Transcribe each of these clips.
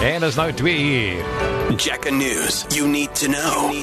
En is nou 2 uur. Jacka News. You need to know.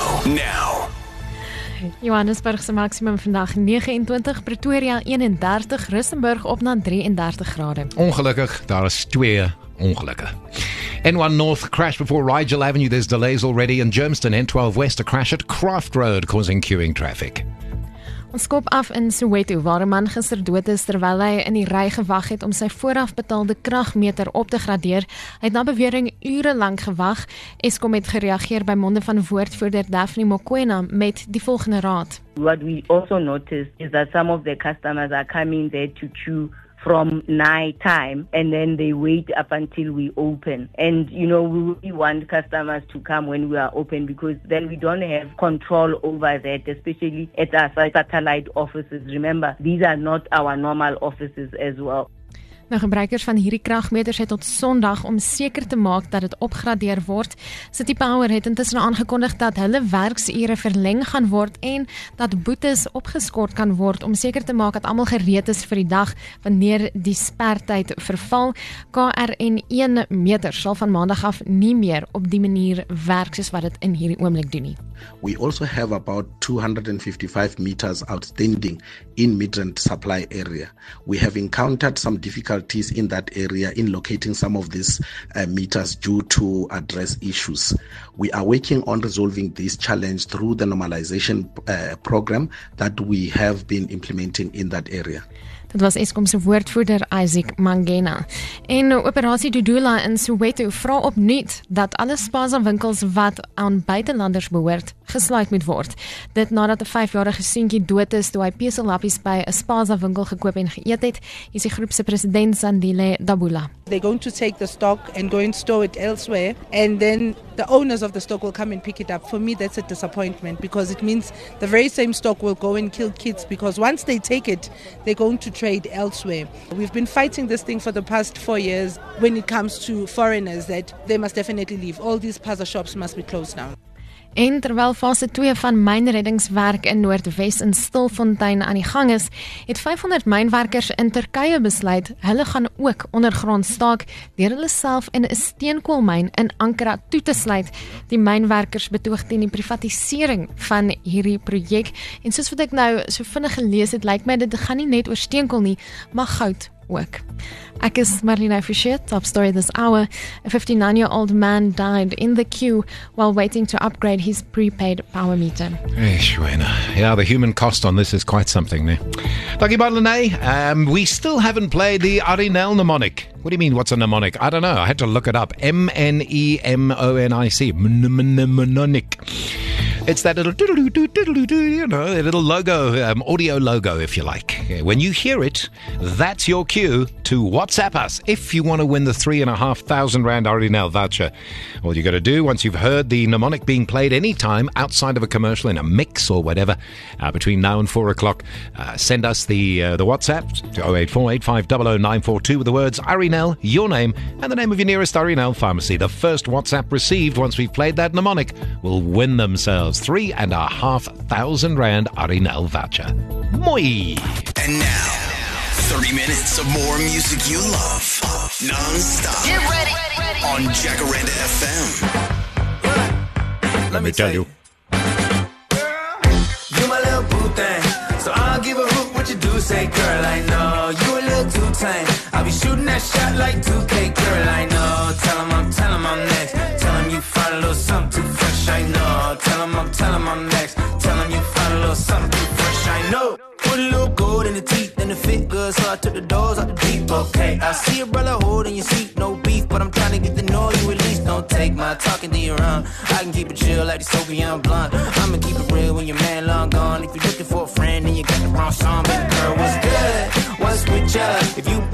Now. Johannesburg se maksimum vandag 29, Pretoria 31, Rustenburg op na 33 grade. Ongelukkig, daar is 2 ongelukke. N1 North crash before Rigel Avenue. There's delays already in Germiston. N12 West a crash at Craft Road causing queuing traffic. Ons kop af in Soweto, waar 'n man gister dood is terwyl hy in die ry gewag het om sy vooraf betaalde kragmeter op te gradeer. Hy het na bewering ure lank gewag. Eskom het gereageer by monde van woordvoerder Daphne Mokoena met die volgende raad. What we also noticed is that some of the customers are coming there to queue from night time, and then they wait up until we open. And, we really want customers to come when we are open, because then we don't have control over that, especially at our satellite offices. Remember, these are not our normal offices as well. Nou, gebruikers van hierdie kragmeters het tot Sondag om seker te maak dat dit opgradeer word. City Power het intussen aangekondig dat hulle werksure verleng gaan word en dat boetes opgeskort kan word om seker te maak dat almal gereed is vir die dag wanneer die spertyd verval. KRN1 meter sal van Maandag af nie meer op die manier werk soos wat dit in hierdie oomblik doen nie. We also have about 255 meters outstanding in Midrand supply area. We have encountered some difficulties in that area in locating some of these meters due to address issues. We are working on resolving this challenge through the normalization program that we have been implementing in that area. Dit was Eskom se woordvoerder Isaac Mangena. En Operasie Dudula in Soweto vra opnuut dat alle Spaza winkels wat aan buitelanders behoort, gesluit moet word. Dit nadat 'n 5-jarige seentjie dood is toe hy peselappies by 'n Spaza winkel gekoop en geëet het, is die groep se president Sandile Dabula. They're going to take the stock and go and store it elsewhere, and then the owners of the stock will come and pick it up. For me, that's a disappointment, because it means the very same stock will go and kill kids, because once they take it, they're going to trade elsewhere. We've been fighting this thing for the past 4 years when it comes to foreigners, that they must definitely leave. All these Spaza shops must be closed down. En terwyl fase 2 van mynreddingswerk in Noordwes in Stilfontein aan die gang is, het 500 mynwerkers in Turkye besluit, hulle gaan ook ondergrond staak deur hulle self in 'n steenkoolmyn in Ankara toe te sluit. Die mynwerkers betoog teen die privatisering van hierdie projek. En soos wat ek nou so vinnig gelees het, lyk my dit gaan nie net oor steenkool nie, maar goud ook. Ek is Marlene Fischer. Top story this hour. A 59-year-old man died in the queue while waiting to upgrade his prepaid power meter. Yeah, the human cost on this is quite something. Dankie Marlene. We still haven't played the Arinel mnemonic. What do you mean, what's a mnemonic? I don't know. I had to look it up. MNEMONIC. Mnemonic. It's that little a little logo, audio logo, if you like. When you hear it, that's your cue to WhatsApp us if you want to win the R3,500 Arinel voucher. All you got to do, once you've heard the mnemonic being played anytime outside of a commercial, in a mix or whatever, between now and 4 o'clock, send us the WhatsApp to 08485000942 with the words Arinel, your name, and the name of your nearest Arinel pharmacy. The first WhatsApp received once we've played that mnemonic will win themselves R3,500 Arinel voucher. Moi! And now, 30 minutes of more music you love. Non-stop. Get ready. On Jacaranda FM. Let me tell you. You my little boo thing, so I'll give a hoot what you do. Say, girl, I know you a little too tame. I'll be shooting that shot like 2K, girl, I know. Tell him I'm next. Tell him you find a little something too fresh, I know. Tell him I'm next. Tell him you find a little something too fresh, I know. Put a little gold in the teeth and the fit good, so I took the doors out the deep. Okay, I see a brother holding your seat, no beef, but I'm trying to get to know you at least. Don't take my talking to your own. I can keep it chill like the Soviet blonde. I'ma keep it real when your man long gone. If you're looking for a friend and you got the wrong song, baby girl, what's good? What's with ya? If you